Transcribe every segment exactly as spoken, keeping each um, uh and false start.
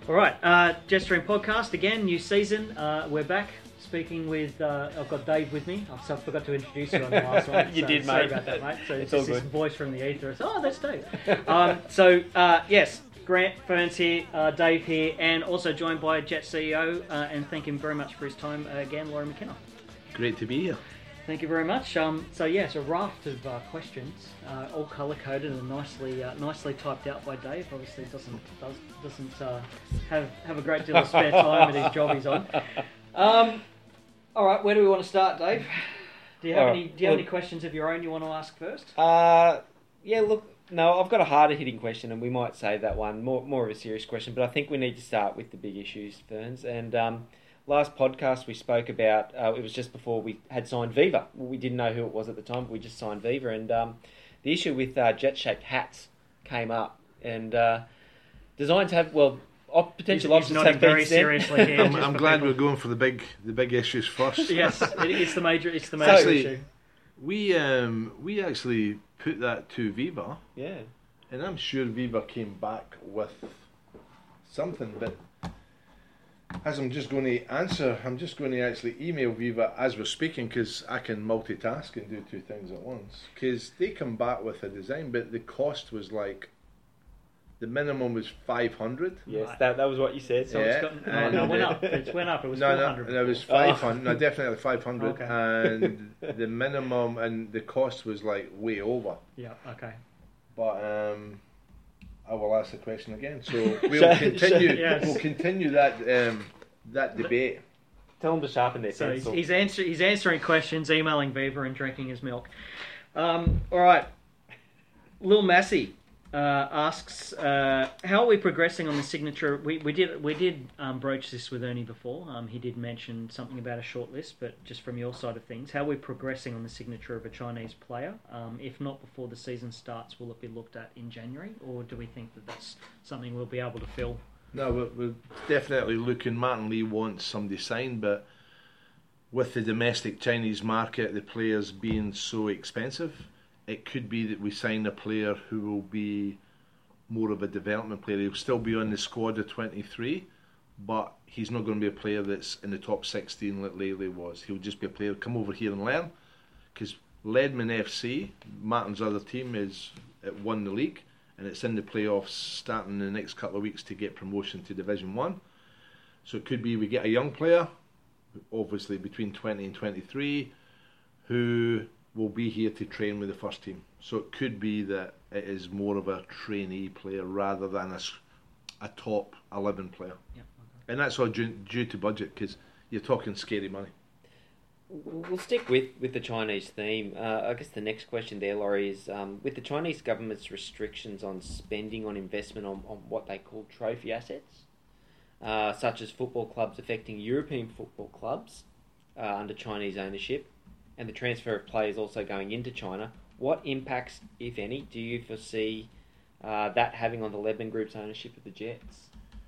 All right, uh, Jetstream Podcast again, new season. Uh, we're back speaking with. Uh, I've got Dave with me. I so forgot to introduce you on the last one. you so did, sorry mate. about that, mate. So it's it's all just this good. voice from the ether. It's, oh, that's Dave. um, so uh, yes, Grant Ferns here, uh, Dave here, and also joined by Jet C E O. Uh, and thank him very much for his time uh, again, Laurie McKenna. Great to be here. Thank you very much. Um, so yes, a raft of uh, questions, uh, all colour coded and nicely, uh, nicely typed out by Dave. Obviously, doesn't does, doesn't uh, have have a great deal of spare time with his job he's on. Um, all right, where do we want to start, Dave? Do you have All any? right, Do you have look- any questions of your own you want to ask first? Uh, yeah, look, no, I've got a harder hitting question, and we might save that one, more more of a serious question, but I think we need to start with the big issues, Ferns. And um, last podcast we spoke about, uh, it was just before we had signed Viva. We didn't know who it was at the time, but we just signed Viva. And um, the issue with uh, jet-shaped hats came up, and uh, designs have, well, op- potential He's- he's options nodding have been very sent. seriously here. I'm, just I'm for glad people. we're going for the big the big issues first. Yes, it, it's the major. It's the major Actually- issue. We um we actually put that to Viva, Yeah. and I'm sure Viva came back with something. But as I'm just going to answer, I'm just going to actually email Viva as we're speaking, because I can multitask and do two things at once. Because they come back with a design, but the cost was like the minimum was five hundred. Yes, Right. that that was what you said. So So it's Yeah, got, no, and- no, it went up. It went up. It was No, four no, hundred. no, it was before. five hundred. No, definitely five hundred. Okay. And the minimum and the cost was like way over. Yeah. Okay. But um, I will ask the question again. So we'll Shall- continue. shall- yes. We'll continue that um, that debate. tell them to sharpen their So he's, pencil. he's, answer, he's answering questions, emailing Viva, and drinking his milk. Um, all right. Lil Massey uh, asks, uh, how are we progressing on the signature? We, we did we did um, broach this with Ernie before. Um, he did mention something about a short list, but just from your side of things, how are we progressing on the signature of a Chinese player? Um, if not before the season starts, will it be looked at in January, or do we think that that's something we'll be able to fill? No, we're, we're definitely looking. Martin Lee wants somebody signed, but with the domestic Chinese market, the players being so expensive, it could be that we sign a player who will be more of a development player. He'll still be on the squad of twenty-three, but he's not going to be a player that's in the top sixteen like Lele was. He'll just be a player, come over here and learn. Because Leadman F C, Martin's other team, is it won the league, and it's in the playoffs starting in the next couple of weeks to get promotion to Division One. So it could be we get a young player, obviously between twenty and twenty-three, who will be here to train with the first team. So it could be that it is more of a trainee player rather than a, s- a top eleven player. Yeah. And that's all due, due to budget, because you're talking scary money. We'll stick with, with the Chinese theme. Uh, I guess the next question there, Laurie, is um, with the Chinese government's restrictions on spending on investment on, on what they call trophy assets, uh, such as football clubs affecting European football clubs uh, under Chinese ownership, and the transfer of players also going into China, what impacts, if any, do you foresee uh, that having on the Lebanon Group's ownership of the Jets?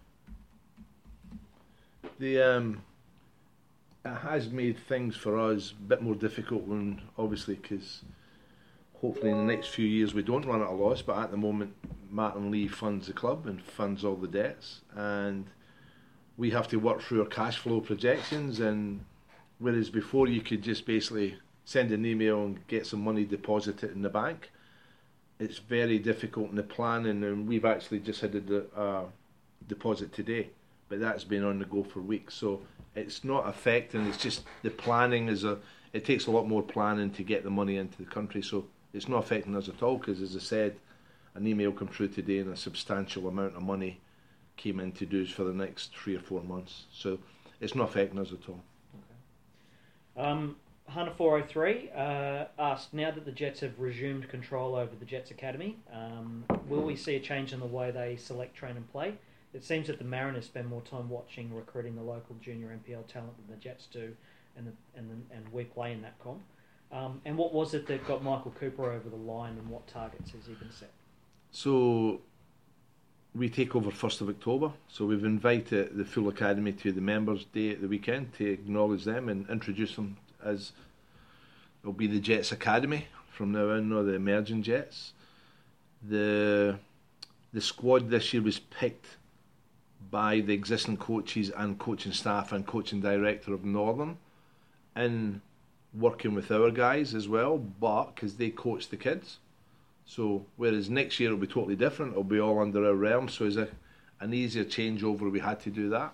The um, it has made things for us a bit more difficult, when obviously, because hopefully in the next few years we don't run at a loss. But at the moment, Martin Lee funds the club and funds all the debts, and we have to work through our cash flow projections. And whereas before you could just basically send an email and get some money deposited in the bank, it's very difficult in the planning. And we've actually just had a de- uh, deposit today, but that's been on the go for weeks. So it's not affecting, it's just the planning is a, it takes a lot more planning to get the money into the country. So it's not affecting us at all, because as I said, an email came through today and a substantial amount of money came in to do us for the next three or four months. So it's not affecting us at all. Um, Hunter four oh three uh, asked, now that the Jets have resumed control over the Jets Academy, um, will we see a change in the way they select, train and play? It seems that the Mariners spend more time watching, recruiting the local junior N P L talent than the Jets do, and the, and the, and we play in that comp. Um, and what was it that got Michael Cooper over the line, and what targets has he been set? So we take over first of October, so we've invited the full academy to the members' day at the weekend to acknowledge them and introduce them as it'll be the Jets Academy from now on, or the emerging Jets. The the squad this year was picked by the existing coaches and coaching staff and coaching director of Northern in working with our guys as well, but because they coach the kids. So whereas next year it'll be totally different, it'll be all under our realm, so it's a, an easier changeover. We had to do that.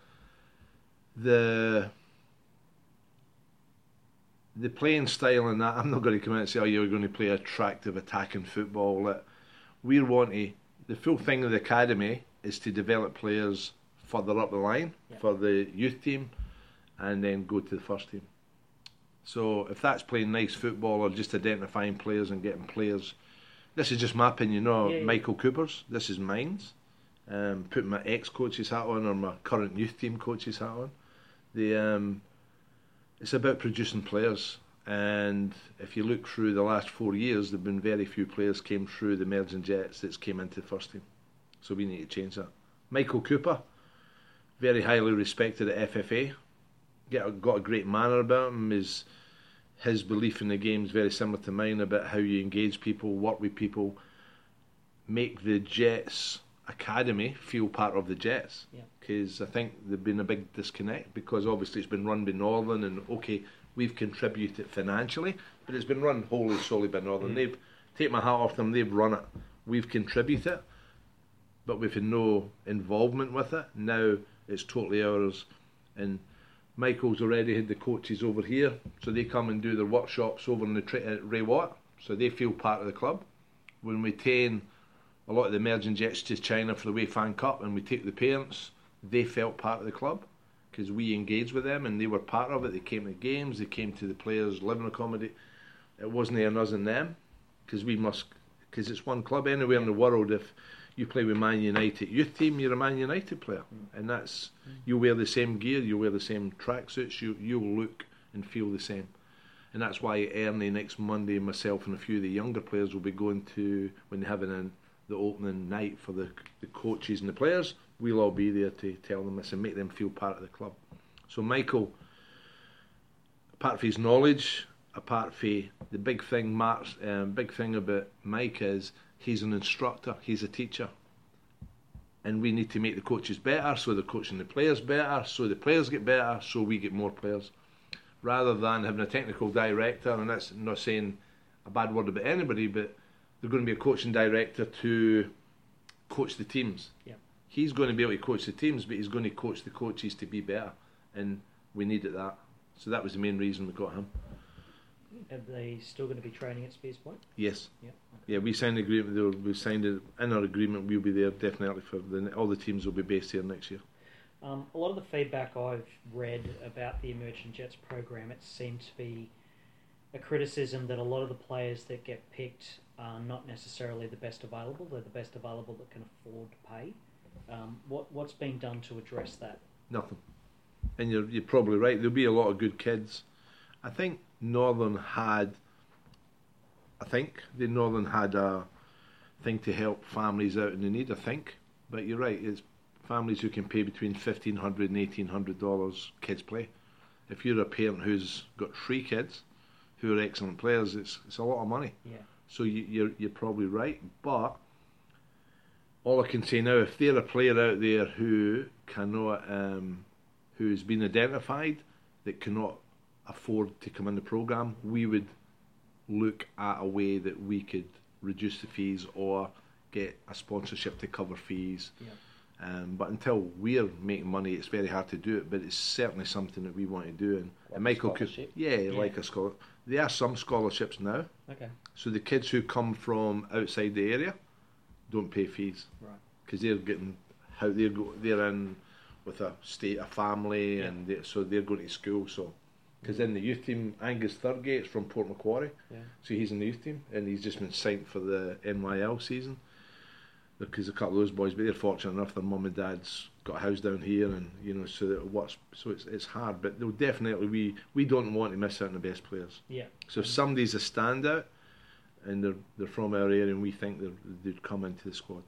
The the playing style and that, I'm not going to come out and say, oh, you're going to play attractive attacking football. That we want to, the full thing of the academy is to develop players further up the line yeah. for the youth team and then go to the first team. So if that's playing nice football or just identifying players and getting players, this is just my opinion, no yeah, yeah. Michael Cooper's, this is mine's. Um, putting my ex-coach's hat on or my current youth team coach's hat on. The, um, it's about producing players, and if you look through the last four years, there have been very few players came through the Emerging Jets that's came into the first team. So we need to change that. Michael Cooper, very highly respected at F F A, Get, got a great manner about him. His, his belief in the game is very similar to mine about how you engage people, work with people, make the Jets academy feel part of the Jets. Because yeah. I think there's been a big disconnect, because obviously it's been run by Northern, and okay, we've contributed financially, but it's been run wholly solely by Northern. Mm. They've, take my hat off them, they've run it. We've contributed, but we've had no involvement with it. Now it's totally ours, and Michael's already had the coaches over here, so they come and do their workshops over in the tra- at Ray Watt, so they feel part of the club. When we train a lot of the Emerging Jets to China for the Wei Fan Cup, and we take the parents, they felt part of the club because we engaged with them and they were part of it. They came to games, they came to the players' living accommodation. It wasn't on us and them, because we must, because it's one club anywhere in the world. If you play with Man United youth team, you're a Man United player, and that's, you wear the same gear, you wear the same tracksuits, you you'll look and feel the same. And that's why Ernie next Monday, myself and a few of the younger players will be going to, when they have an the opening night for the, the coaches and the players, we'll all be there to tell them this and make them feel part of the club. So Michael, apart from his knowledge, apart from the big thing, Mark's um, big thing about Mike is he's an instructor, he's a teacher, and we need to make the coaches better, so they're coaching the players better, so the players get better, so we get more players, rather than having a technical director. And that's not saying a bad word about anybody, but they're going to be a coaching director to coach the teams. Yeah. He's going to be able to coach the teams, but he's going to coach the coaches to be better, and we needed that. So that was the main reason we got him. Are they still going to be training at Spears Point? Yes. Yeah. Yeah, we signed an agreement. We signed it in our agreement. We'll be there definitely for the, all the teams will be based here next year. Um, a lot of the feedback I've read about the Emerging Jets program, it seemed to be a criticism that a lot of the players that get picked are not necessarily the best available. They're the best available that can afford to pay. Um, what what's been done to address that? Nothing. And you're you're probably right. There'll be a lot of good kids. I think Northern had. I think the Northern had a thing to help families out in the need. I think, but you're right. It's families who can pay between fifteen hundred and eighteen hundred dollars. Kids play. If you're a parent who's got three kids, who are excellent players, it's it's a lot of money. Yeah. So you, you're you're probably right, but all I can say now, if they're a player out there who cannot, um, who's been identified that cannot afford to come in the program, we would look at a way that we could reduce the fees or get a sponsorship to cover fees. Yeah. Um, but until we're making money, it's very hard to do it. But it's certainly something that we want to do. And, Like and Michael a could, scholarship? yeah, Yeah. like a scholar. There are some scholarships now. Okay. So the kids who come from outside the area don't pay fees, Right. because they're getting how they're go, they're in with a state, a family, Yeah. and they, so they're going to school. So because in the youth team, Angus Thurgate's from Port Macquarie, Yeah. so he's in the youth team, and he's just been signed for the N Y L season. Because a couple of those boys, but they're fortunate enough their mum and dad's got a house down here, and you know, so that it works. So it's it's hard, but they'll definitely we we don't want to miss out on the best players. Yeah. So if somebody's a standout, and they're they're from our area, and we think they're, they'd come into the squad.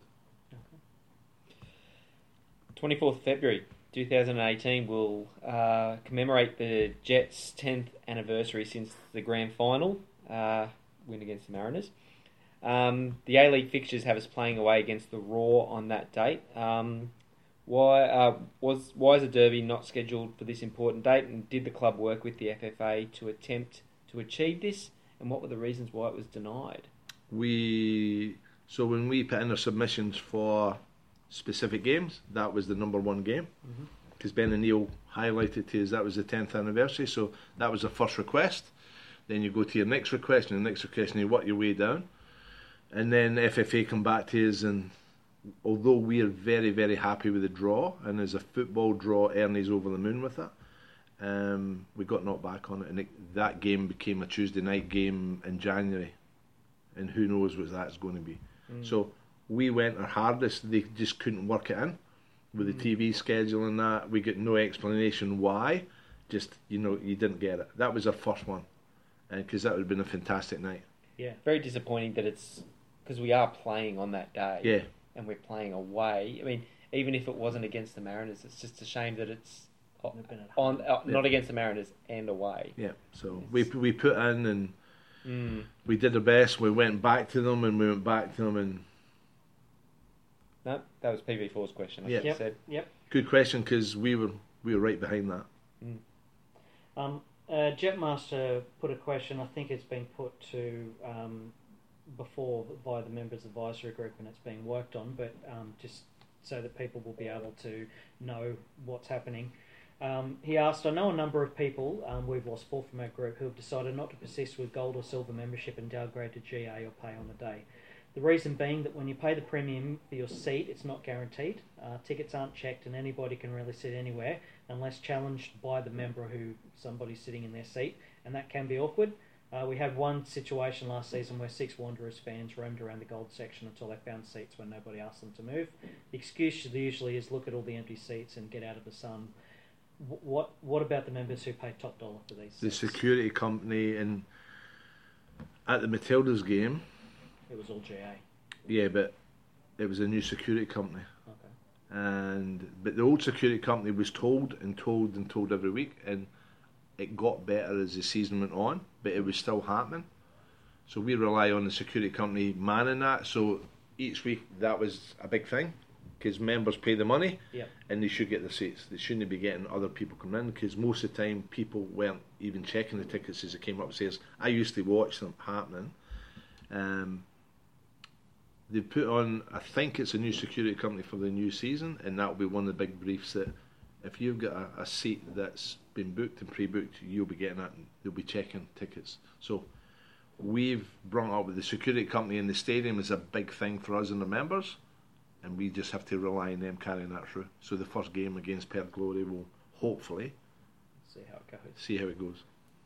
twenty-fourth of February two thousand eighteen will uh, commemorate the Jets' tenth anniversary since the grand final uh, win against the Mariners. Um, the A-League fixtures have us playing away against the Raw on that date. Um, Why uh, was why is a derby not scheduled for this important date? And did the club work with the F F A to attempt to achieve this? And what were the reasons why it was denied? We so when we put in our submissions for specific games, that was the number one game, because mm-hmm. Ben and Neil highlighted to us that was the tenth anniversary, so that was the first request. Then you go to your next request, and the next request, and you work your way down, and then F F A come back to us, and although we are very very happy with the draw, and as a football draw, Ernie's over the moon with it. Um, we got knocked back on it, and it, that game became a Tuesday night game in January, and who knows what that's going to be. Mm. So we went our hardest. They just couldn't work it in with the mm. T V schedule and that. We get no explanation why. Just, you know, you didn't get it. That was our first one, and because that would have been a fantastic night. Yeah, very disappointing that it's because we are playing on that day. Yeah, and we're playing away. I mean, even if it wasn't against the Mariners, it's just a shame that it's on uh, yeah. not against the Mariners and away. Yeah, so it's... we we put in and mm. we did our best. We went back to them and we went back to them and. No, that was P V four's question. I yeah. Yep. Said. Yep. Good question, because we were we were right behind that. Mm. Um, uh, Jetmaster put a question. I think it's been put to um, before by the members advisory group, and it's being worked on. But um, just so that people will be able to know what's happening. Um, he asked, I know a number of people, um, we've lost four from our group, who have decided not to persist with gold or silver membership and downgrade to G A or pay on the day. The reason being that when you pay the premium for your seat, it's not guaranteed. Uh, tickets aren't checked and anybody can really sit anywhere unless challenged by the member who somebody's sitting in their seat, and that can be awkward. Uh, we had one situation last season where six Wanderers fans roamed around the gold section until they found seats when nobody asked them to move. The excuse usually is look at all the empty seats and get out of the sun. What what about the members who pay top dollar for these? The seats? security company and at the Matildas game. It was all G A. Yeah, but it was a new security company. Okay. And but the old security company was told and told and told every week, and it got better as the season went on, but it was still happening. So we rely on the security company manning that. So each week that was a big thing, because members pay the money, yep. and they should get the seats. They shouldn't be getting other people coming in, because most of the time people weren't even checking the tickets as it came up and says, I used to watch them happening. Um, they put on, I think it's a new security company for the new season, and that will be one of the big briefs that if you've got a, a seat that's been booked and pre-booked, you'll be getting it and they'll be checking tickets. So we've brought up with the security company in the stadium is a big thing for us and the members, and we just have to rely on them carrying that through. So the first game against Perth Glory will hopefully see how it goes. See how it goes.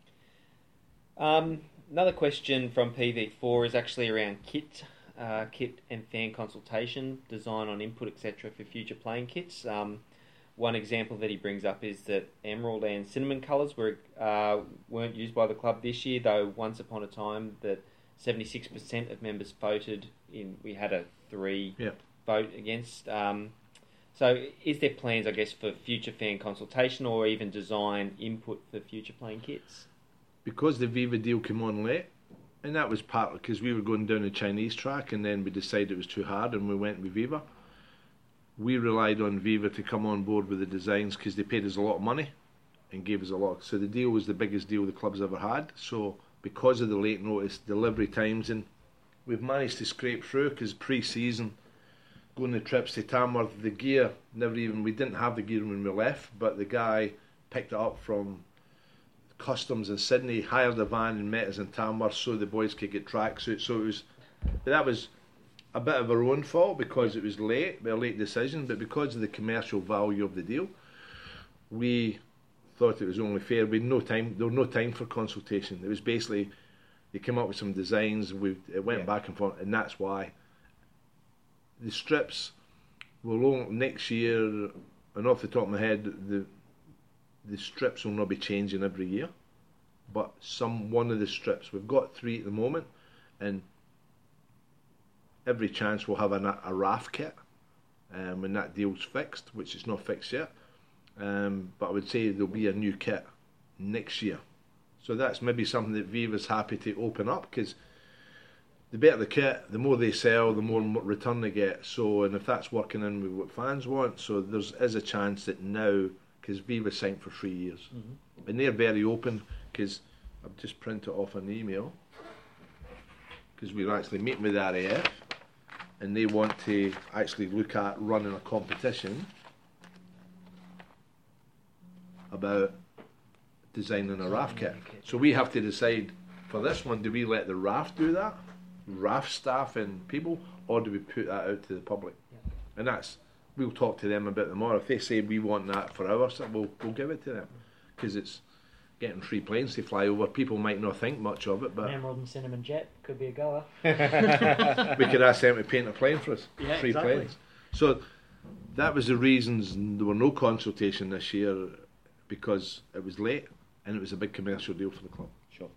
Um, another question from P V four is actually around kit, uh, kit and fan consultation, design on input, et cetera for future playing kits. Um, one example that he brings up is that emerald and cinnamon colours were uh, weren't used by the club this year, though once upon a time that seventy-six percent of members voted in. We had a three yeah. vote against. Um, so is there plans, I guess, for future fan consultation or even design input for future playing kits? Because the Viva deal came on late, and that was partly because we were going down the Chinese track, and then we decided it was too hard and we went with Viva. We relied on Viva to come on board with the designs because they paid us a lot of money and gave us a lot. So the deal was the biggest deal the club's ever had. So because of the late notice delivery times, and we've managed to scrape through because pre-season, going the trips to Tamworth, the gear never even, we didn't have the gear when we left, but the guy picked it up from Customs in Sydney, hired a van and met us in Tamworth so the boys could get tracksuits. So it was, that was a bit of our own fault because it was late, a late decision, but because of the commercial value of the deal, we thought it was only fair. We had no time, there was no time for consultation. It was basically, they came up with some designs, we it went yeah. back and forth, and that's why. The strips will only, next year, and off the top of my head, the the strips will not be changing every year, but some one of the strips, we've got three at the moment, and every chance we'll have a, a R A F kit um, when that deal's fixed, which is not fixed yet, um, but I would say there'll be a new kit next year. So that's maybe something that Viva's happy to open up, because the better the kit, the more they sell, the more m- return they get. So, and if that's working in with what fans want, so there's is a chance that now, because Viva signed for three years, Mm-hmm. and they're very open, because I've just printed off an email, because we're actually meeting with R A F, and they want to actually look at running a competition about designing a raft kit. So we have to decide for this one, do we let the raft do that, raft staff and people, or do we put that out to the public? Yeah. And that's, we'll talk to them about tomorrow. If they say we want that for ours, we'll, we'll give it to them, because it's getting free planes to fly over. People might not think much of it, but Emerald and Cinnamon Jet could be a goer. we could ask them to paint a plane for us. Yeah, free exactly. planes. So that was the reasons there were no consultation this year, because it was late and it was a big commercial deal for the club. Sure.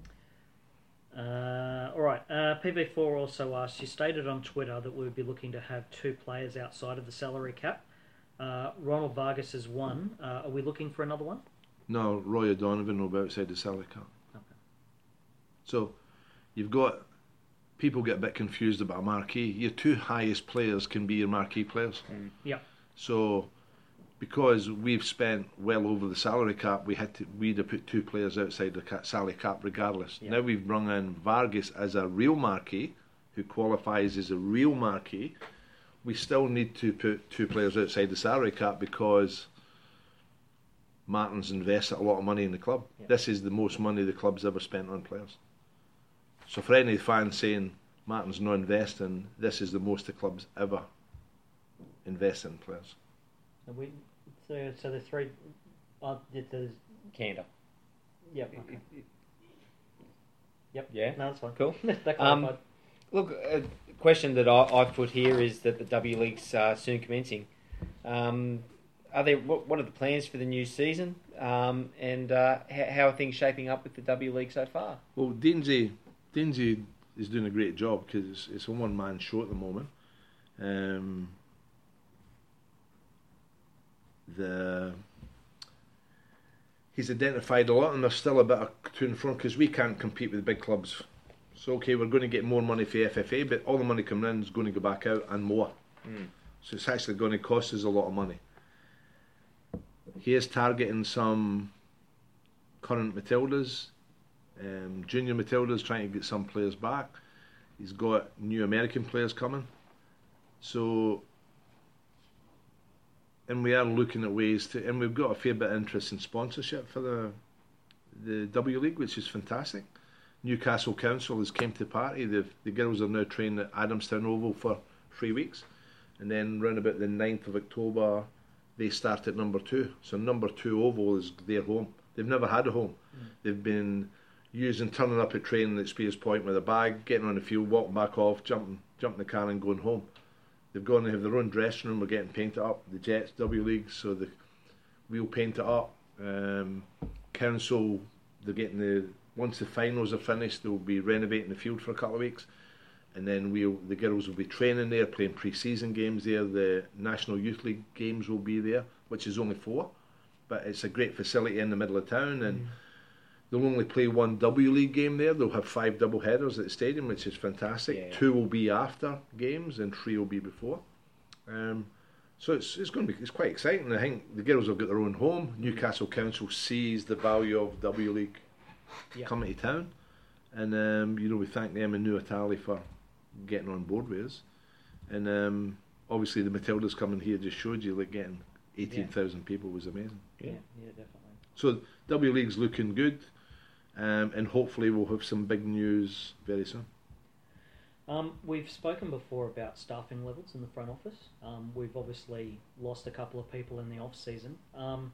Uh, all right. Uh, P V four also asked, you stated on Twitter that we would be looking to have two players outside of the salary cap. Uh, Ronald Vargas is one. Uh, are we looking for another one? No, Roy O'Donovan will be outside the salary cap. Okay. So you've got, people get a bit confused about a marquee. Your two highest players can be your marquee players. Mm. Yeah. So because we've spent well over the salary cap, we had to we'd have put two players outside the ca- salary cap regardless. Yeah. Now we've brought in Vargas as a real marquee, who qualifies as a real marquee. We still need to put two players outside the salary cap, because Martin's invested a lot of money in the club. Yeah. This is the most money the club's ever spent on players. So for any fans saying Martin's not investing, this is the most the club's ever invested in players. So, we, so, so the three... Uh, there's, Candor. yep. Okay. Yep. Yeah. No, that's fine. Cool. That Um, clarified. Look, a question that I, I've put here is that the W League's uh, soon commencing. Um, are there what, what are the plans for the new season? Um, and uh, how, how are things shaping up with the W League so far? Well, Deansy, Deansy is doing a great job, because it's, it's a one-man show at the moment. Um, the he's identified a lot, and there's still a bit of to and from, because we can't compete with the big clubs. So okay, we're going to get more money for the F F A, but all the money coming in is going to go back out and more. Mm. So it's actually going to cost us a lot of money. He is targeting some current Matildas, um, junior Matildas, trying to get some players back. He's got new American players coming. So, and we are looking at ways to, and we've got a fair bit of interest in sponsorship for the the W League, which is fantastic. Newcastle Council has came to the party. They've, the girls are now trained at Adamstown Oval for three weeks. And then round about the ninth of October, they start at number two. So number two Oval is their home. They've never had a home. Mm. They've been using, turning up at training at Spears Point with a bag, getting on the field, walking back off, jumping, jumping the car and going home. They've gone and have their own dressing room. We're getting painted up. The Jets, W League, so the, we'll paint it up. Um, Council, they're getting the, once the finals are finished, they'll be renovating the field for a couple of weeks. And then we'll, the girls will be training there, playing pre-season games there. The National Youth League games will be there, which is only four. But it's a great facility in the middle of town, and mm. they'll only play one W League game there. They'll have five double headers at the stadium, which is fantastic. Yeah. Two will be after games, and three will be before. Um, so it's it's going to be it's quite exciting. I think the girls will get their own home. Newcastle Council sees the value of W League yeah. coming to town, and um, you know, we thank them and Nuatali for getting on board with us. And um, obviously the Matildas coming here just showed you, like, getting eighteen thousand yeah. people was amazing. Yeah, yeah, definitely. So W League's looking good, um, and hopefully we'll have some big news very soon. Um, we've spoken before about staffing levels in the front office. Um, we've obviously lost a couple of people in the off season. Um,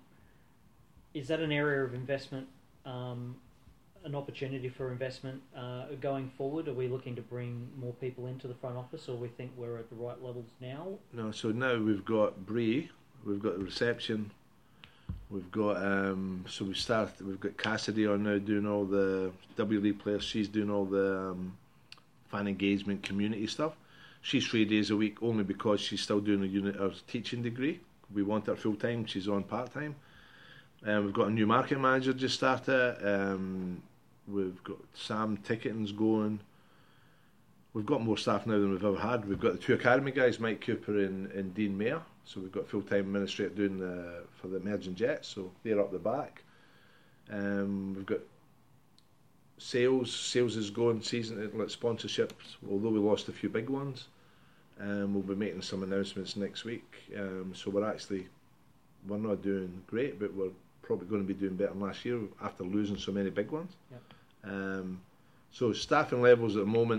is that an area of investment, um, an opportunity for investment uh, going forward? Are we looking to bring more people into the front office, or we think we're at the right levels now? No, so now we've got Bree, we've got the reception, we've got um, so we started. We've got Cassidy on now doing all the W League players. She's doing all the um, fan engagement, community stuff. She's three days a week only because she's still doing a unit or teaching degree. We want her full time. She's on part time. Um, we've got a new market manager just started. Um, we've got Sam Ticketing's going. we've got more staff now than we've ever had. We've got the two academy guys, Mike Cooper and, and Dean Mayer. So we've got a full-time administrator doing the for the emerging jets. So they're up the back. Um, we've got sales. Sales is going season like sponsorships. Although we lost a few big ones, um, we'll be making some announcements next week. Um, so we're actually we're not doing great, but we're probably going to be doing better than last year after losing so many big ones. Yep. Um, so staffing levels at the moment,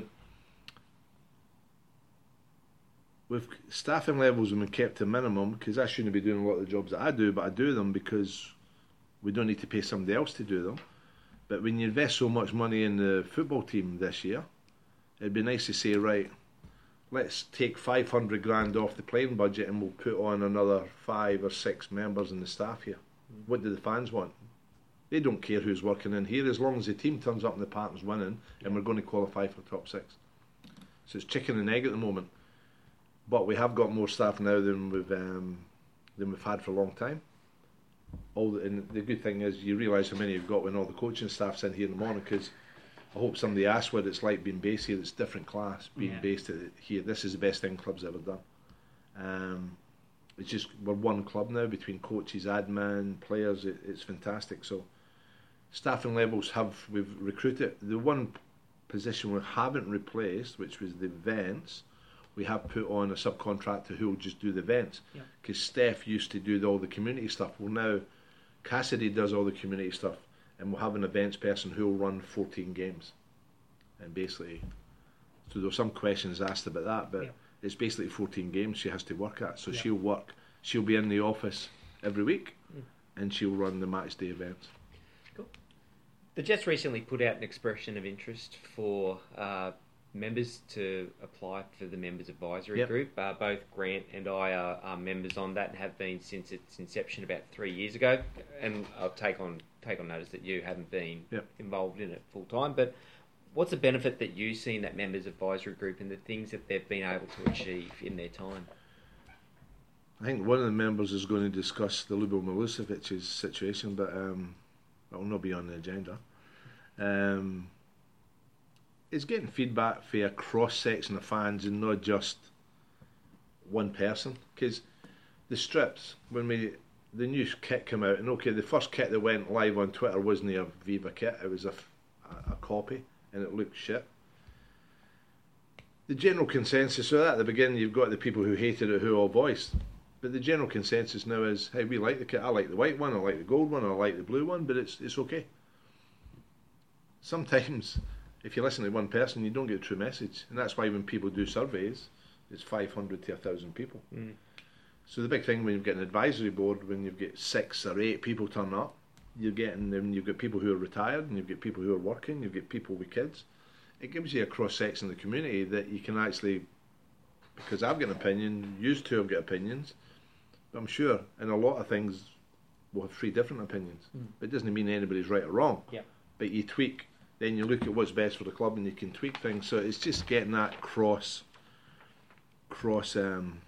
with staffing levels have been kept to minimum because I shouldn't be doing a lot of the jobs that I do, but I do them because we don't need to pay somebody else to do them. But when you invest so much money in the football team this year, it'd be nice to say, right, let's take five hundred grand off the playing budget and we'll put on another five or six members in the staff here. Mm. What do the fans want? They don't care who's working in here as long as the team turns up and the partner's winning, yeah. and we're going to qualify for top six. So it's chicken and egg at the moment. But we have got more staff now than we've um, than we've had for a long time. All the, and the good thing is you realise how many you've got when all the coaching staff's in here in the morning, because I hope somebody asks what it's like being based here. It's different class being yeah. based here. This is the best thing club's ever done. Um, it's just we're one club now between coaches, admin, players. It, it's fantastic. So staffing levels have we've recruited. The one position we haven't replaced, which was the events, we have put on a subcontractor who will just do the events. Because yeah. Steph used to do the, all the community stuff. Well, now Cassidy does all the community stuff, and we'll have an events person who will run fourteen games. And basically, so there were some questions asked about that, but yeah. it's basically fourteen games she has to work at. So yeah. she'll work, she'll be in the office every week, mm. and she'll run the match day events. Cool. The Jets recently put out an expression of interest for uh, members to apply for the members advisory yep. group. Uh, both Grant and I are, are members on that and have been since its inception about three years ago. And I'll take on take on notice that you haven't been yep. involved in it full time. But what's the benefit that you see in that members advisory group and the things that they've been able to achieve in their time? I think one of the members is going to discuss the Ljubo Milosevic's situation, but um, that will not be on the agenda. Um, it's getting feedback for a cross-section of fans and not just one person. Because the strips, when we the new kit came out, and okay, the first kit that went live on Twitter wasn't a Viva kit, it was a, a, a copy, and it looked shit. The general consensus, so at the beginning you've got the people who hated it who all voiced, but the general consensus now is, hey, we like the kit, I like the white one, I like the gold one, I like the blue one, but it's it's okay. Sometimes, if you listen to one person, you don't get a true message, and that's why when people do surveys, it's five hundred to one thousand people. Mm. So the big thing when you get an advisory board, when you get six or eight people turn up, you're getting, and you've got people who are retired, and you've got people who are working, you've got people with kids. It gives you a cross-section of the community that you can actually, because I've got an opinion, you two have got opinions, but I'm sure in a lot of things we'll have three different opinions. Mm. But it doesn't mean anybody's right or wrong. Yeah. But you tweak, then you look at what's best for the club and you can tweak things. So it's just getting that cross, cross um,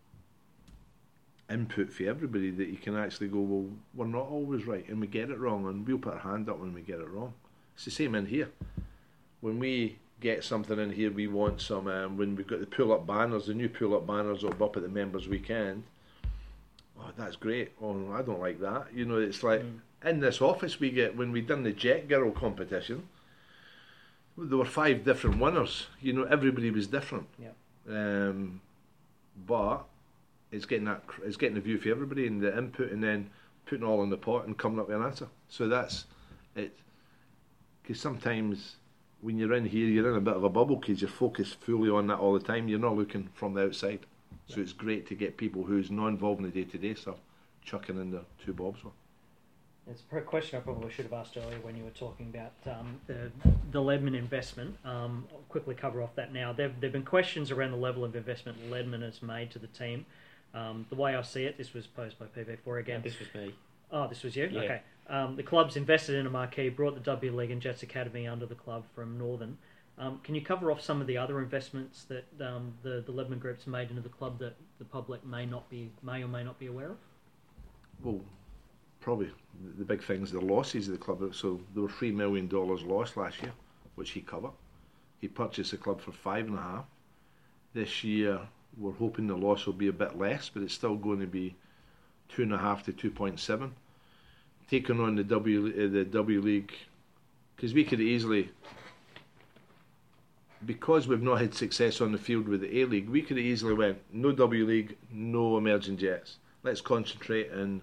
input for everybody that you can actually go, well, we're not always right and we get it wrong, and we'll put our hand up when we get it wrong. It's the same in here. When we get something in here, we want some, um, when we've got the pull-up banners, the new pull-up banners will be up at the members' weekend. Oh, that's great. Oh, I don't like that. You know, it's like, mm. in this office we get, when we done the Jet Girl competition, there were five different winners. You know, everybody was different. Yeah. Um, but it's getting that, it's getting a view for everybody and the input, and then putting all in the pot and coming up with an answer. So that's it. Because sometimes when you're in here, you're in a bit of a bubble because you're focused fully on that all the time. You're not looking from the outside. So yeah. It's great to get people who's not involved in the day-to-day stuff chucking in their two bobs. It's a question I probably should have asked earlier when you were talking about um, the the Ledman investment. Um, I'll quickly cover off that now. There have been questions around the level of investment Ledman has made to the team. Um, the way I see it, this was posed by P V four again. Yeah, this was me. Oh, this was you? Yeah. Okay. Um, the club's invested in a marquee, brought the W League and Jets Academy under the club from Northern. Um, can you cover off some of the other investments that um, the, the Ledman Group's made into the club that the public may not be, may or may not be aware of? Well, probably the big things, the losses of the club. So there were three million dollars lost last year, which he covered. he purchased the club for five and a half. This year, we're hoping the loss will be a bit less, but it's still going to be two and a half to two point seven. Taking on the W uh, the W League, because we could easily, because we've not had success on the field with the A League, we could have easily went no W League, no Emerging Jets. Let's concentrate and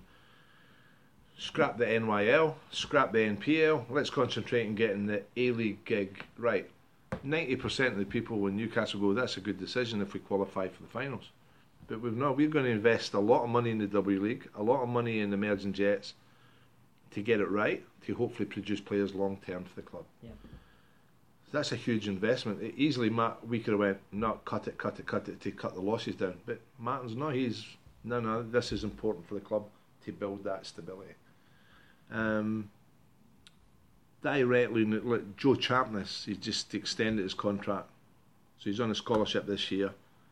scrap the N Y L, scrap the N P L. Let's concentrate on getting the A League gig right. ninety percent of the people when Newcastle go, that's a good decision if we qualify for the finals. But we've not. We're going to invest a lot of money in the W League, a lot of money in the Emerging Jets to get it right, to hopefully produce players long term for the club. Yeah. So that's a huge investment. It easily, Matt, we could have went, no, cut it, cut it, cut it, to cut the losses down. But Martin's no, he's, no, no, this is important for the club to build that stability. Um, directly, like Joe Champness, he just extended his contract. So he's on a scholarship this year.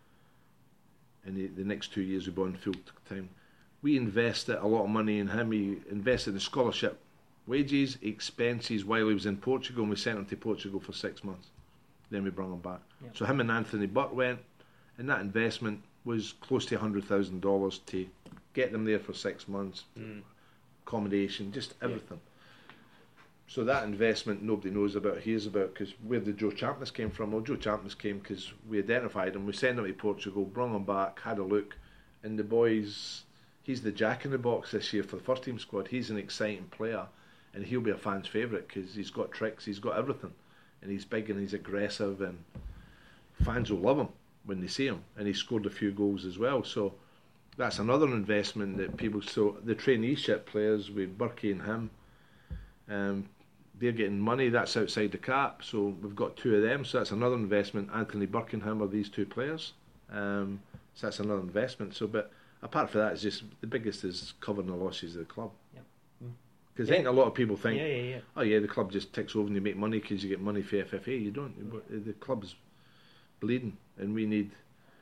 And the, the next two years we'll be on full time. We invested a lot of money in him. He invested in scholarship wages, expenses while he was in Portugal, and we sent him to Portugal for six months. Then we brought him back. Yep. So him and Anthony Buck went, and that investment was close to one hundred thousand dollars to get them there for six months, mm. accommodation, just everything. Yep. So that investment nobody knows about, hears about, because where did Joe Champness came from? Well, Joe Champness came because we identified him, we sent him to Portugal, brought him back, had a look, and the boys, he's the jack in the box this year for the first team squad. He's an exciting player, and he'll be a fan's favourite because he's got tricks, he's got everything, and he's big and he's aggressive, and fans will love him when they see him, and he scored a few goals as well. So that's another investment that people, so the traineeship players with Burkie and him, um, they're getting money, that's outside the cap, so we've got two of them, so that's another investment. Anthony Burke and him are these two players, um, so that's another investment. So, but apart from that, it's just the biggest is covering the losses of the club. Because yeah. I think a lot of people think, yeah, yeah, yeah. oh yeah, the club just takes over and you make money because you get money for F F A. You don't. Yeah. The club's bleeding, and we need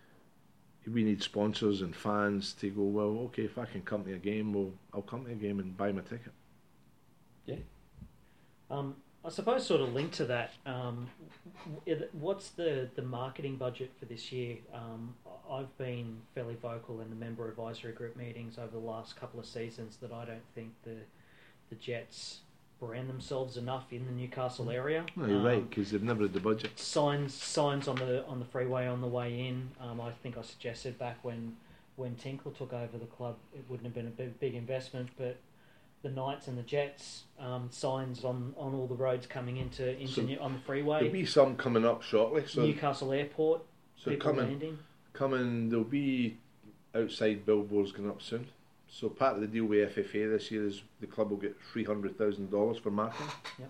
we need sponsors and fans to go, well, okay, if I can come to a game, well, I'll come to a game and buy my ticket. Yeah. Um, I suppose sort of linked to that, um, what's the, the marketing budget for this year? Um, I've been fairly vocal in the member advisory group meetings over the last couple of seasons that I don't think the the Jets brand themselves enough in the Newcastle area. No, you're um, right, because they've never had the budget. Signs signs on the on the freeway on the way in. Um, I think I suggested back when, when Tinkle took over the club, it wouldn't have been a big, big investment, but the Knights and the Jets, um, signs on, on all the roads coming into, into so New, on the freeway. There'll be some coming up shortly. So Newcastle Airport, so people coming, landing. Coming, there'll be outside billboards going up soon. So part of the deal with F F A this year is the club will get three hundred thousand dollars for marketing. Yep.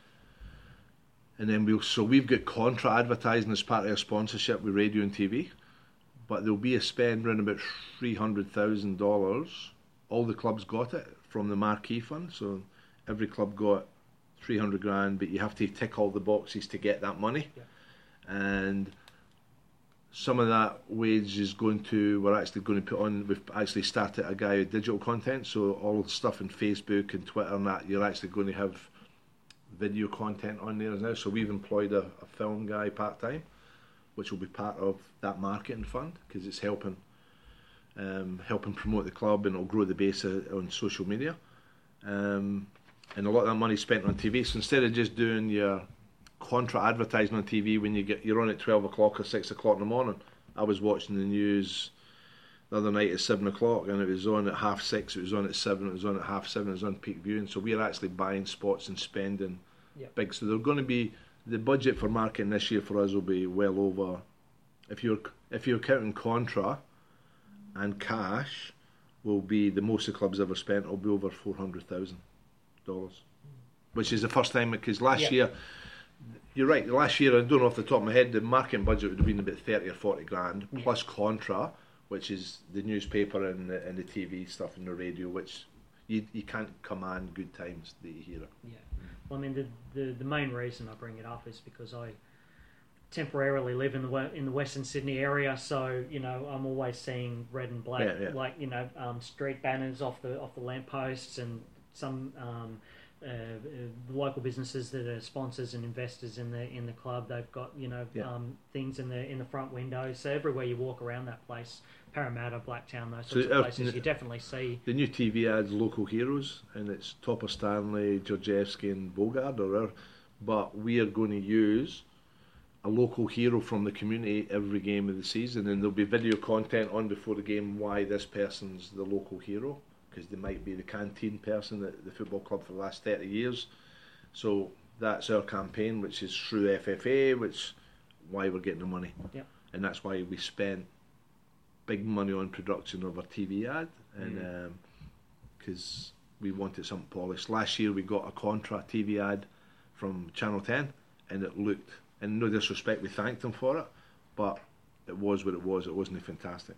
And then we'll, so we've got contra advertising as part of our sponsorship with radio and T V. But there'll be a spend around about three hundred thousand dollars. All the clubs got it from the marquee fund, so every club got three hundred grand, but you have to tick all the boxes to get that money. Yeah. And some of that wage is going to, we're actually going to put on, we've actually started a guy with digital content, so all the stuff in Facebook and Twitter and that, you're actually going to have video content on there now. So we've employed a, a film guy part-time, which will be part of that marketing fund, because it's helping Um, helping promote the club, and it'll grow the base uh, on social media, um, and a lot of that money spent on T V. So instead of just doing your contra advertising on T V when you get you're on at twelve o'clock or six o'clock in the morning, I was watching the news the other night at seven o'clock, and it was on at half six, it was on at seven, it was on at half seven, it was on peak viewing. So we're actually buying spots and spending yep. big. So they're going to be, the budget for marketing this year for us will be well over, if you're if you're counting contra and cash, will be the most the club's ever spent. Will be over four hundred thousand dollars, which is the first time, because last yeah. year, you're right. Last year, I don't know off the top of my head, the marketing budget would have been about thirty or forty grand yeah. plus contra, which is the newspaper and the, and the T V stuff and the radio, which you you can't command good times that you hear it. Yeah, well, I mean the, the the main reason I bring it up is because I temporarily live in the in the Western Sydney area, so you know I'm always seeing red and black, yeah, yeah. like you know um, street banners off the off the lampposts, and some um, uh, uh, local businesses that are sponsors and investors in the in the club. They've got you know Yeah. um, things in the in the front windows. So everywhere you walk around that place, Parramatta, Blacktown, those So, sorts uh, of places, you definitely see. The new T V ads local heroes, and it's Topper Stanley, Georgievski, and Bogard, or whatever. But we are going to use a local hero from the community every game of the season, and there'll be video content on before the game why this person's the local hero, because they might be the canteen person at the football club for the last thirty years. So that's our campaign, which is through F F A, which why we're getting the money. Yep. And that's why we spent big money on production of our T V ad, and because Mm. um, we wanted something polished. Last year we got a Contra T V ad from Channel ten, and it looked, and no disrespect, we thanked them for it, but it was what it was. It wasn't fantastic.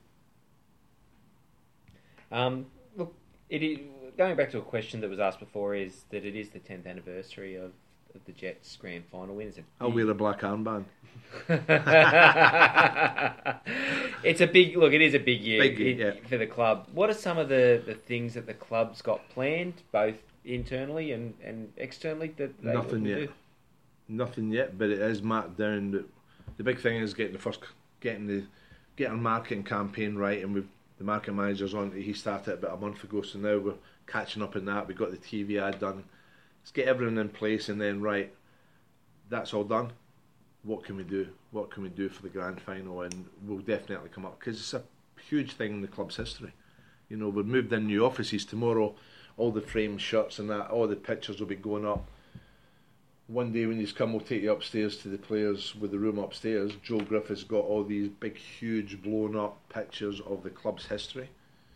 Um, look, it is, going back to a question that was asked before, is that it is the tenth anniversary of, of the Jets grand final win. It's a I'll big, wear a black armband. it's a big look. It is a big year Big year, it- yeah. for the club. What are some of the, the things that the club's got planned, both internally and, and externally? That they Nothing will yet. do? Nothing yet, but it is marked down. That the big thing is getting the first, getting the, getting our marketing campaign right, and we've the market manager's on. He started about a month ago, so now we're catching up in that. We got the T V ad done. Let's get everything in place, and then right, that's all done. What can we do? What can we do for the grand final? And we'll definitely come up, because it's a huge thing in the club's history. You know, we've moved in new offices tomorrow. All the framed shirts and that, all the pictures will be going up. One day when you come, we'll take you upstairs to the players with the room upstairs. Joe Griffith's got all these big, huge, blown up pictures of the club's history.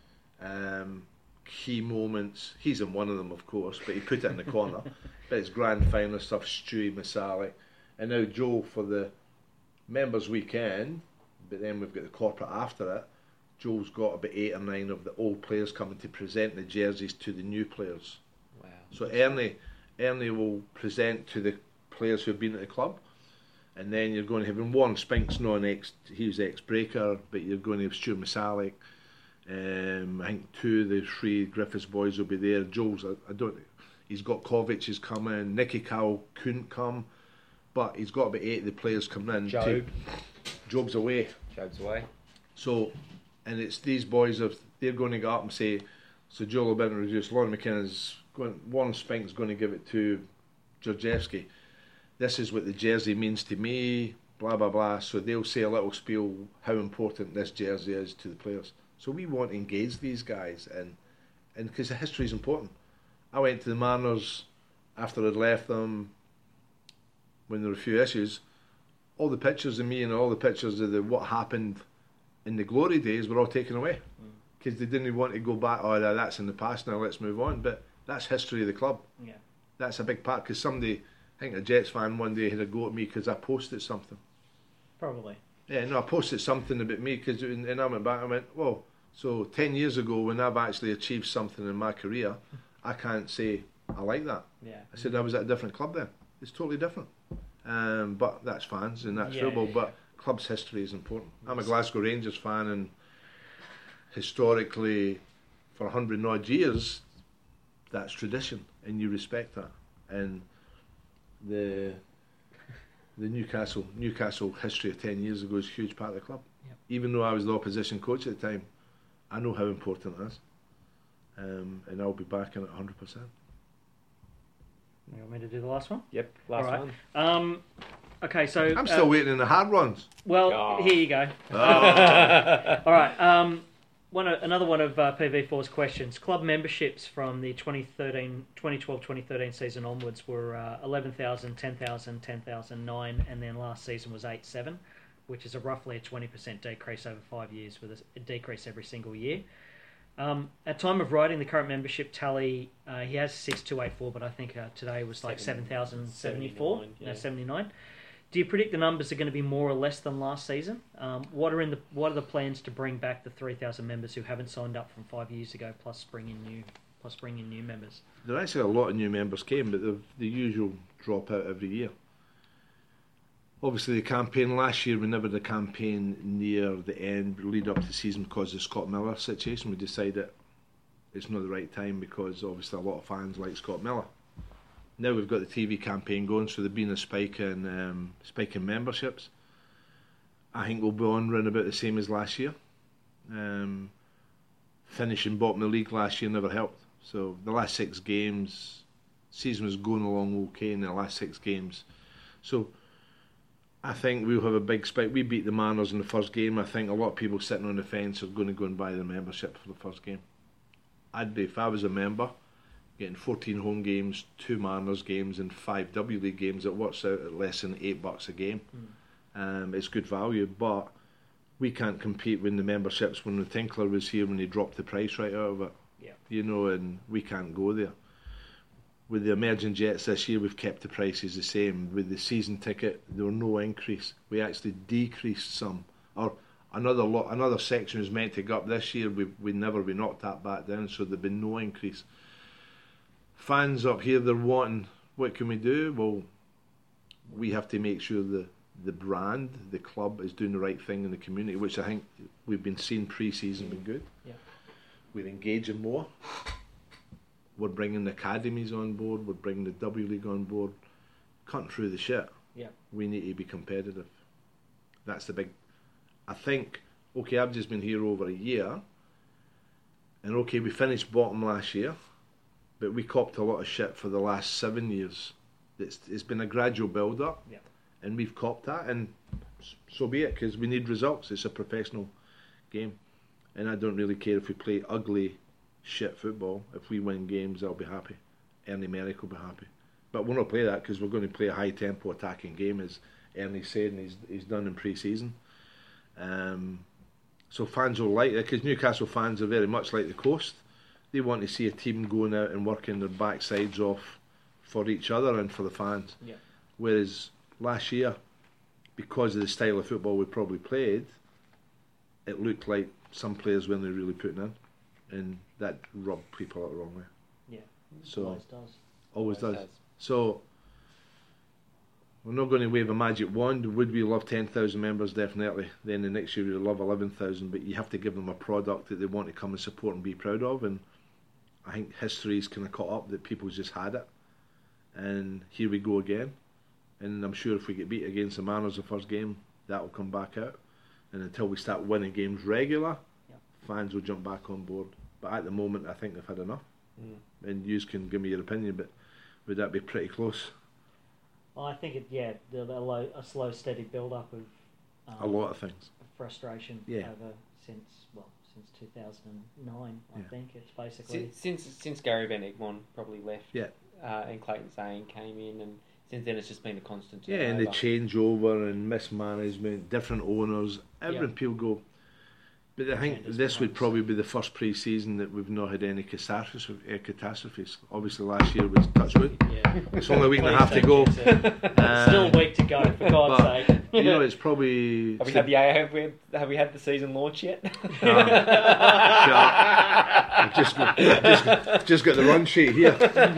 Um, key moments. He's in one of them, of course, but he put it in the corner. But it's grand final stuff, Stewie Masalik. And now Joe for the members weekend, but then we've got the corporate after it. Joe's got about eight or nine of the old players coming to present the jerseys to the new players. Wow. So Ernie, Ernie will present to the players who have been at the club, and then you're going to have Warren Spink's not an ex, he was ex-breaker, but you're going to have Stuart Masalik. Um, I think two of the three Griffiths boys will be there. Joel's, I, I don't, he's got Kovic is coming. Nicky Cowell couldn't come, but he's got about eight of the players coming in. Job. To, Job's away. Job's away. So, and it's these boys, of they're going to go up and say, so Joel will be introduced, Lauren McKenna's going, Warren Spink's going to give it to Georgievski. This is what the jersey means to me, blah, blah, blah. So they'll say a little spiel how important this jersey is to the players. So we want to engage these guys, and and because the history is important. I went to the Mariners after I'd left them when there were a few issues. All the pictures of me and all the pictures of the what happened in the glory days were all taken away, because they didn't want to go back. Oh, that's in the past now. Let's move on. But that's history of the club. Yeah. That's a big part. Because somebody, I think a Jets fan one day had a go at me because I posted something. Probably. Yeah, no, I posted something about me, because and I went back. I went, whoa. So ten years ago, when I've actually achieved something in my career, I can't say I like that. Yeah. I said I was at a different club then. It's totally different. Um, but that's fans and that's Yeah, football. yeah, But club's history is important. I'm a Glasgow Rangers fan, and historically, for a hundred and odd years, that's tradition, and you respect that. And the the Newcastle Newcastle history of ten years ago is a huge part of the club. Yep. Even though I was the opposition coach at the time, I know how important it is, um, and I'll be backing it one hundred percent. You want me to do the last one? Yep. Last All right. one. Um, okay, so I'm still uh, waiting in the hard ones. Well, Oh. here you go. Oh. All right. Um, one of, another one of uh, P V four's questions. Club memberships from the twenty thirteen, twenty twelve twenty thirteen season onwards were uh, eleven thousand, ten thousand, ten thousand, nine, and then last season was eight seven, which is a roughly a twenty percent decrease over five years, with a, a decrease every single year. Um, at time of writing, the current membership tally, uh, he has six two eight four, but I think uh, today was like seven thousand seventy-four, seventy-nine, no, yeah. seventy-nine. Do you predict the numbers are going to be more or less than last season? Um, what are in the what are the plans to bring back the three thousand members who haven't signed up from five years ago, plus bring in new plus bring in new members? There are actually a lot of new members came, but the the usual drop out every year. Obviously, the campaign last year, we never had a campaign near the end, lead up to the season, because of the Scott Miller situation. We decided it's not the right time, because obviously a lot of fans like Scott Miller. now we've got the T V campaign going, so there's been a spike in um, spike in memberships. I think we'll be on round about the same as last year. Um, finishing bottom of the league last year never helped. So the last six games, season was going along okay in the last six games. So I think we'll have a big spike. We beat the Mariners in the first game. I think a lot of people sitting on the fence are going to go and buy their membership for the first game. I'd be, if I was a member, getting fourteen home games, two Mariners games and five W League games, it works out at less than eight bucks a game. Mm. Um, it's good value, but we can't compete with the memberships when the Tinkler was here when he dropped the price right out of it. Yeah. You know, and we can't go there. With the Emerging Jets this year, we've kept the prices the same. With the season ticket, there was no increase. We actually decreased some. Or another lot, another section was meant to go up this year. We we never we knocked that back down, so there'd been no increase. Fans up here, they're wanting. What can we do? Well, we have to make sure the the brand, the club, is doing the right thing in the community, which I think we've been seeing pre-season been good. Yeah. We're engaging more. We're bringing the academies on board. We're bringing the W League on board. Cutting through the shit. Yeah. We need to be competitive. That's the big. I think. Okay, I've just been here over a year, and okay, we finished bottom last year, but we copped a lot of shit for the last seven years. It's it's been a gradual build up. Yeah. And we've copped that, and so be it, because we need results. It's a professional game, and I don't really care if we play ugly shit football. If we win games, I'll be happy. Ernie Merrick will be happy. But we'll not play that because we're going to play a high tempo attacking game, as Ernie said, and he's, he's done in pre-season. Um, so fans will like it, because Newcastle fans are very much like the coast. They want to see a team going out and working their backsides off for each other and for the fans. Yeah. Whereas last year, because of the style of football we probably played, it looked like some players weren't really putting in, and that rubbed people out the wrong way. Yeah, so always does. Always, Always does. does. So we're not going to wave a magic wand. Would we love ten thousand members? Definitely. Then the next year we'd love eleven thousand, but you have to give them a product that they want to come and support and be proud of, and I think history's kind of caught up that people just had it, and here we go again. And I'm sure if we get beat against the Mariners the first game, that will come back out. And until we start winning games regular, yeah. fans will jump back on board. But at the moment, I think they've had enough. Mm. And you can give me your opinion, but would that be pretty close? Well, I think it, yeah, the, the low, a slow, steady build-up of um, a lot of things. Frustration yeah. over since well since two thousand nine. I yeah. think it's basically since since, since Gary Van Egmond probably left. Yeah. Uh, and Clayton Zane came in, and since then it's just been a constant. Yeah, and the changeover and mismanagement, different owners. Everyone yeah. people go. But I think Changes this would once. probably be the first pre-season that we've not had any catastrophes. Uh, catastrophes. Obviously, last year was touchwood. Yeah. It's only a week and a half to go. Uh, Still a week to go, for God's but, sake. You know, it's probably. Have we had the have we, have we had the season launch yet? Uh, I've just got, just, just got the run sheet here.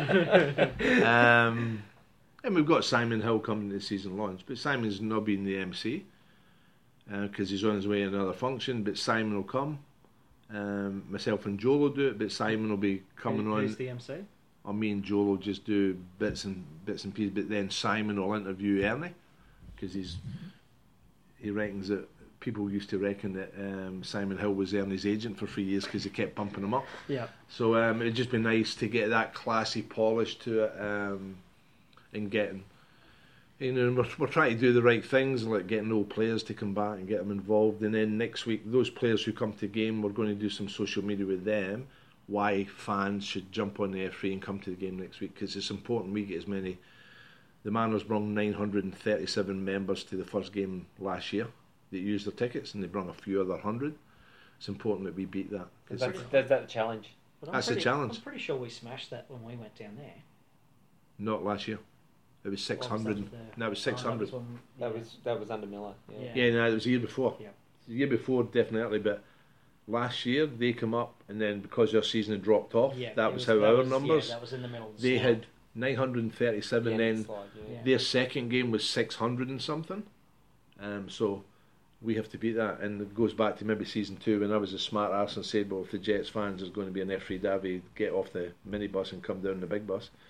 um, and we've got Simon Hill coming to the season launch, but Simon's not been the M C because uh, he's on his way in another function. But Simon will come. Um, myself and Joel will do it, but Simon will be coming Who, on. Who's the M C? Or me and Joel will just do bits and bits and pieces, but then Simon will interview Ernie because he's he reckons that people used to reckon that um, Simon Hill was Ernie's agent for three years because he kept pumping him up. Yeah. So um, it'd just be nice to get that classy polish to it um, and getting. You know, we're, we're trying to do the right things, like getting old players to come back and get them involved. And then next week, those players who come to the game, we're going to do some social media with them. Why fans should jump on the F three and come to the game next week, because it's important we get as many. The Mariners brought nine hundred thirty-seven members to the first game last year that used their tickets, and they brought a few other hundred. It's important that we beat that. That's, that's that challenge. That's pretty, the challenge. I'm pretty sure we smashed that when we went down there. Not last year. It was six hundred. Was that No, it was six hundred. Oh, that, was when, yeah. That was that was under Miller. Yeah. Yeah. Yeah, no, it was the year before. Yeah. The year before, definitely, but last year they come up, and then because their season had dropped off, Yeah, that it was, was how that our was, numbers. Yeah, that was in the middle of the They slide. had nine hundred thirty-seven, Yeah, then slide, yeah. Yeah. their second game was six hundred and something. Um, so we have to beat that, and it goes back to maybe season two when I was a smart ass and said, well, if the Jets fans is going to be an F three Davy, get off the minibus and come down the big bus.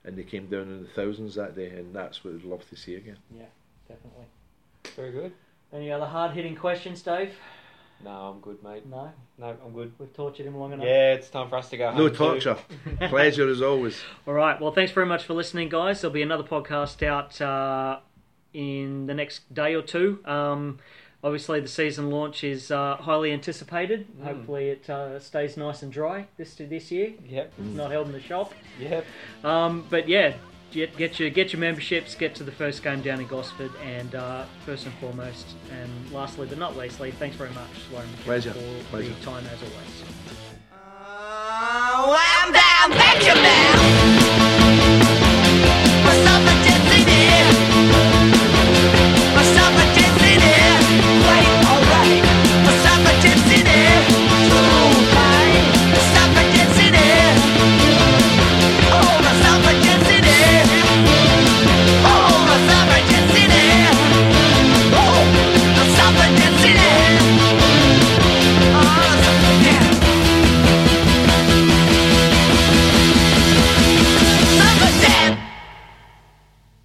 and they came down in the thousands that day, and that's what we'd love to see again. Yeah, definitely. Very good. Any other hard-hitting questions, Dave? No, I'm good, mate. No? No, I'm good. We've tortured him long enough. Yeah, it's time for us to go home. No too. torture. Pleasure as always. All right. Well, thanks very much for listening, guys. There'll be another podcast out uh, in the next day or two. Um, obviously, the season launch is uh, highly anticipated. Mm. Hopefully, it uh, stays nice and dry this this year. Yep. It's not held in the shop. Yep. Um, but yeah, get, get your get your memberships, get to the first game down in Gosford, and uh, first and foremost, and lastly but not leastly, thanks very much, Lauren McKenna, Pleasure. for Pleasure. the time as always. Oh, I'm down, Benjamin!